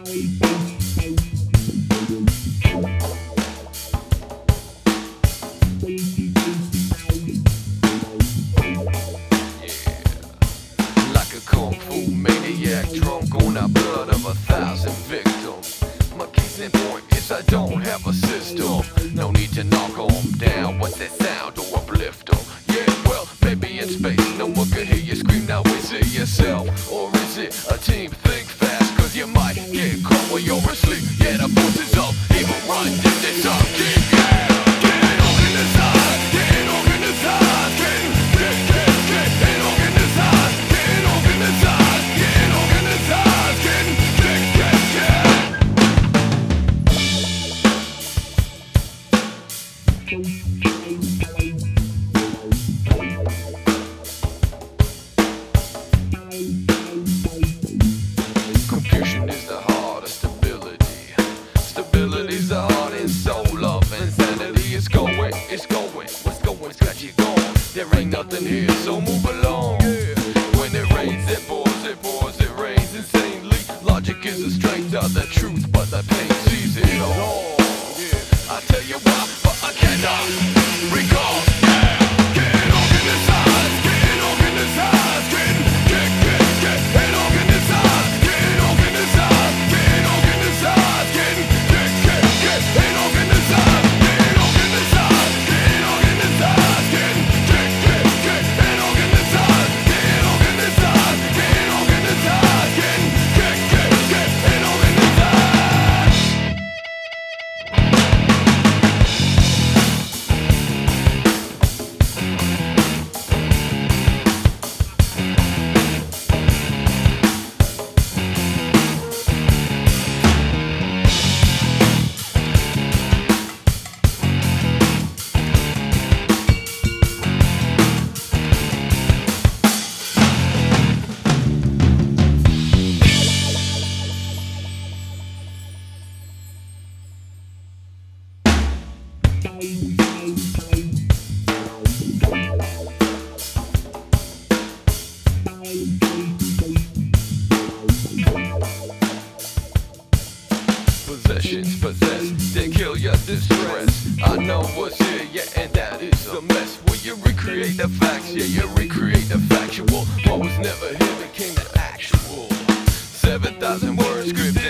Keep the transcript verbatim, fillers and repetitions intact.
Like a kung fu maniac, drunk on the blood of a thousand victims. My case in point is I don't have a system. No need to knock 'em down. What's that sound or uplift 'em? Yeah, well, maybe in space, no one can hear you scream. Now is it yourself or is it a team? Think fast, cause you might get caught while you're asleep. Yeah, the forces of evil run in this up. Yeah, get organized, get organized, get, get, get, get, get organized, get organized, get organized, get, get, get, get. Confusion is the heart of stability. Stability's the heart and soul of insanity. It's going, it's going, what's going, it's got you going. There ain't nothing here, so move along. When it rains, it pours, it pours, it rains insanely. Logic is the strength of the truth, but the pain sees it all. I tell you why, but I cannot recall. Get organized, get organized, get, get, get, get, get organized, get organized, get organized, get, get, get, get, get organized, get organized, get organized, get, get, get, get, get organized, get organized, get organized, get, get, get, get, get organized. Possessions possess, they kill your distress. I know what's here, yeah, and that is a mess. When you recreate the facts, yeah, you recreate the factual. What was never here became the actual. Seven thousand words scripted